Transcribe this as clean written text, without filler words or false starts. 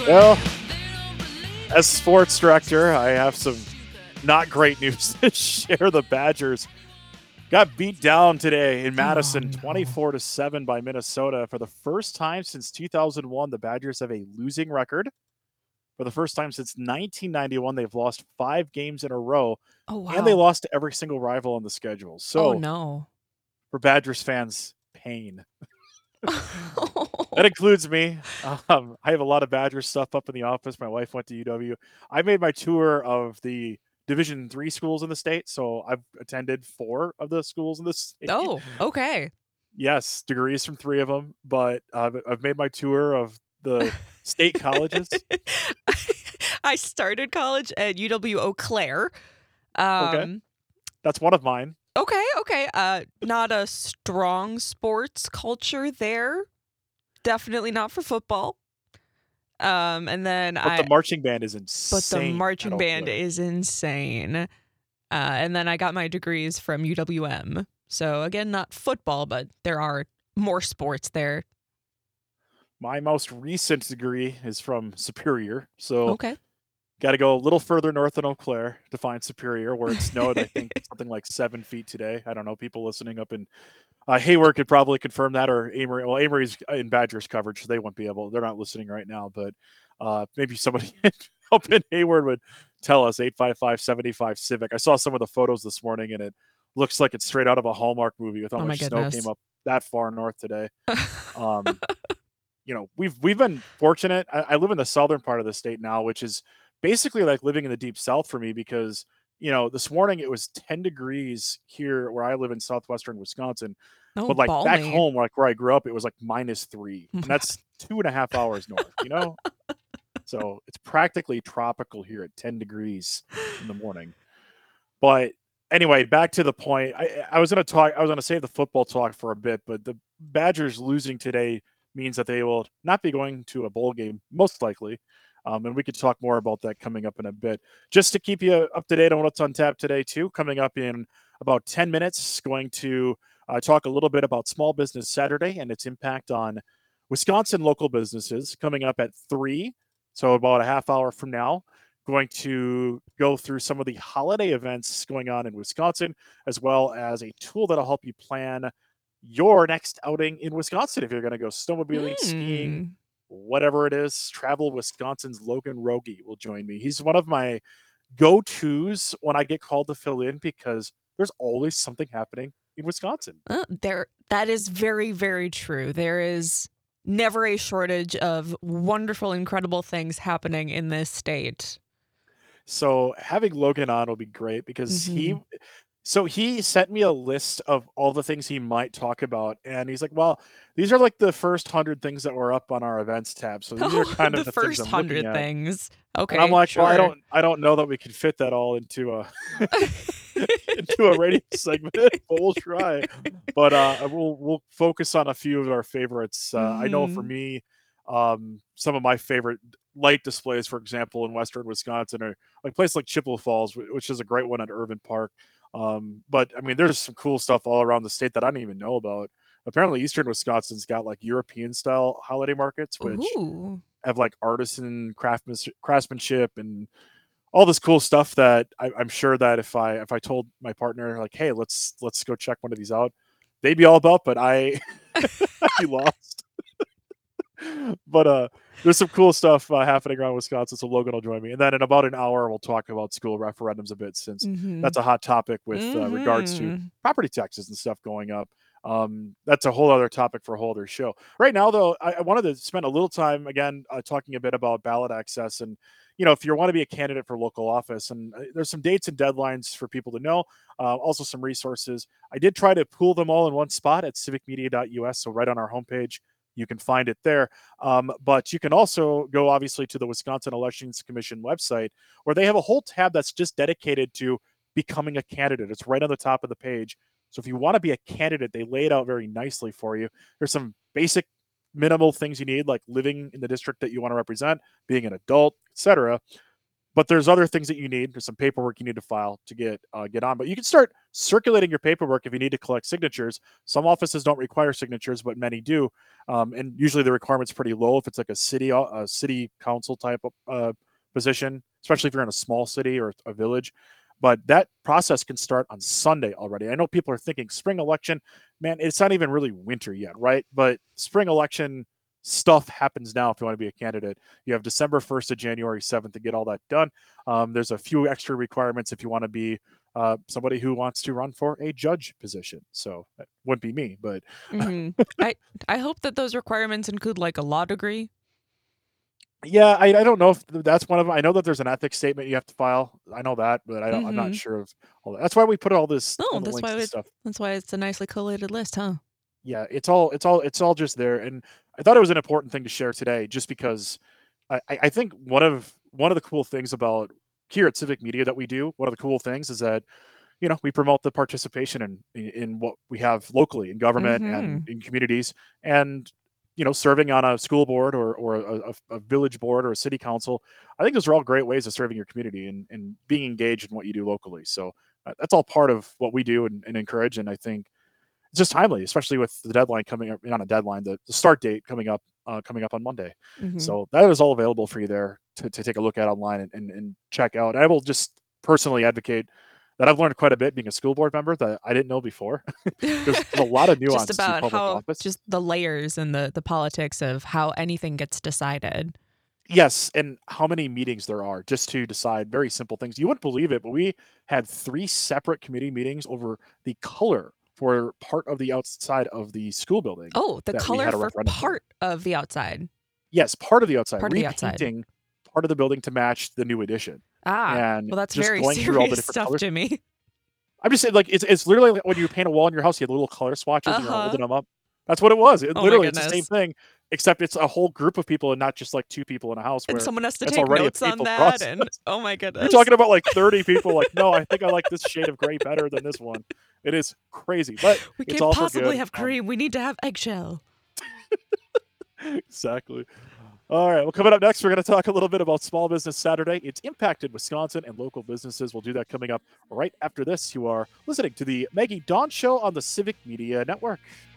Well, as sports director, I have some not great news to share. The Badgers got beat down today in Oh, Madison no. 24-7 by Minnesota. For the first time since 2001, the Badgers have a losing record. For the first time since 1991, they've lost 5 games in a row, Oh, and they wow. lost to every single rival on the schedule. Oh, So, no. for Badgers fans, pain. That includes me. I have a lot of Badger stuff up in the office. My wife went to UW. I made my tour of the Division III schools in the state, so I've attended 4 of the schools in the state. Oh, okay. Yes, degrees from 3 of them, but I've made my tour of the state colleges. I started college at UW Eau Claire. Okay, Um, that's one of mine. okay. Not a strong sports culture there. Definitely not for football. And then But the I marching band is but the insane at marching Eau band Claire. is insane. And then I got my degrees from UWM. So again, not football, but there are more sports there. My most recent degree is from Superior, so Okay. got to go a little further north than Eau Claire to find Superior, where it snowed, I think, something like 7 feet today. I don't know. People listening up in Hayward could probably confirm that, or Amory. Well, Amory's in Badgers coverage, so they won't be able. They're not listening right now, but maybe somebody up in Hayward would tell us 855-75 Civic. I saw some of the photos this morning, and it looks like it's straight out of a Hallmark movie with how Oh my much snow came goodness. up that far north today. Um, we've been fortunate. I live in the southern part of the state now, which is basically like living in the deep south for me because this morning it was 10 degrees here where I live in southwestern Wisconsin, Oh, but like back balmy. home, like where I grew up, it was like -3, Oh my and that's 2.5 hours north. So it's practically tropical here at 10 degrees in the morning. But anyway, back to the point. I was going to talk. I was going to save the football talk for a bit, but the Badgers losing today means that they will not be going to a bowl game, most likely. And we could talk more about that coming up in a bit. Just to keep you up to date on what's on tap today, too, coming up in about 10 minutes, going to talk a little bit about Small Business Saturday and its impact on Wisconsin local businesses coming up at 3. So, about a half hour from now, going to go through some of the holiday events going on in Wisconsin, as well as a tool that'll help you plan your next outing in Wisconsin. If you're going to go snowmobiling, skiing, Hmm. whatever it is, Travel Wisconsin's Logan Rogie will join me. He's one of my go tos when I get called to fill in because there's always something happening in Wisconsin. That is very, very true. There is never a shortage of wonderful, incredible things happening in this state. So having Logan on will be great because Hmm. he sent me a list of all the things he might talk about, and he's like, "Well, these are like the first 100 things that were up on our events tab. So these are Oh, kind the of the things first I'm looking 100 at." things. And I'm Okay, like, "Well, I sure. don't I don't know that we can fit that all into a into a radio segment, but we'll try." But we'll focus on a few of our favorites. I know for Hmm. me, some of my favorite light displays, for example, in western Wisconsin, are like places like Chippewa Falls, which is a great one at Irvin Park. But I mean, there's some cool stuff all around the state that I didn't even know about. Apparently, eastern Wisconsin's got like European style holiday markets, which Ooh. have like artisan craftsmanship and all this cool stuff that I'm sure that if I told my partner like, hey, let's go check one of these out, they'd be all about. But I'd be lost. But there's some cool stuff happening around Wisconsin, so Logan will join me, and then in about an hour we'll talk about school referendums a bit since Hmm. that's a hot topic with regards to Hmm. property taxes and stuff going up. That's a whole other topic for a whole other show. Right now, though, I wanted to spend a little time again talking a bit about ballot access and if you want to be a candidate for local office, and there's some dates and deadlines for people to know. Also, some resources. I did try to pool them all in one spot at civicmedia.us, so right on our homepage, you can find it there. But you can also go, obviously, to the Wisconsin Elections Commission website, where they have a whole tab that's just dedicated to becoming a candidate. It's right on the top of the page. So if you want to be a candidate, they lay it out very nicely for you. There's some basic minimal things you need, like living in the district that you want to represent, being an adult, etc. but there's other things that you need. There's some paperwork you need to file to get on. But you can start circulating your paperwork if you need to collect signatures. Some offices don't require signatures, but many do. And usually the requirement's pretty low if it's like a city council type of position, especially if you're in a small city or a village. But that process can start on Sunday already. I know people are thinking spring election, man, it's not even really winter yet, right? But spring election stuff happens now if you want to be a candidate. You have December 1st to January 7th to get all that done. There's a few extra requirements if you want to be somebody who wants to run for a judge position. So that wouldn't be me, but I hope that those requirements include like a law degree. yeah, I don't know if that's one of them. I know that there's an ethics statement you have to file. I know that, but I'm not sure of all that. That's why we put all this, all the links and stuff. That's why it's a nicely collated list, huh? Yeah, it's all just there. And I thought it was an important thing to share today, just because I think one of the cool things about here at Civic Media that we do, one of the cool things is that we promote the participation in what we have locally in government and in communities, and serving on a school board or a village board or a city council. I think those are all great ways of serving your community and being engaged in what you do locally. So that's all part of what we do and encourage. And I think it's just timely, especially with the deadline coming up, not a deadline, the start date coming up on Monday. So that is all available for you there to take a look at online and check out. I will just personally advocate that I've learned quite a bit being a school board member that I didn't know before. There's a lot of nuance just about to public how office. just the layers and the politics of how anything gets decided. Yes, and how many meetings there are just to decide very simple things. You wouldn't believe it, but we had 3 separate committee meetings over the color for part of the outside of the school building. Oh, the color for part of the outside. Yes, part of the outside. Part of the outside. Repainting part of the building to match the new addition. Well, that's very serious stuff, Jimmy. I'm just saying, like, it's literally like when you paint a wall in your house, you have little color swatches and you're holding them up. That's what it was. Literally, it's the same thing, except it's a whole group of people and not just like 2 people in a house. And someone has to take notes on that. And oh my goodness, you're talking about like 30 people. Like, no, I think I like this shade of gray better than this one. It is crazy, but we can't possibly have cream. We need to have eggshell. Exactly. All right. Well, coming up next, we're going to talk a little bit about Small Business Saturday. It's impacted Wisconsin and local businesses. We'll do that coming up right after this. You are listening to the Maggie Dawn Show on the Civic Media Network.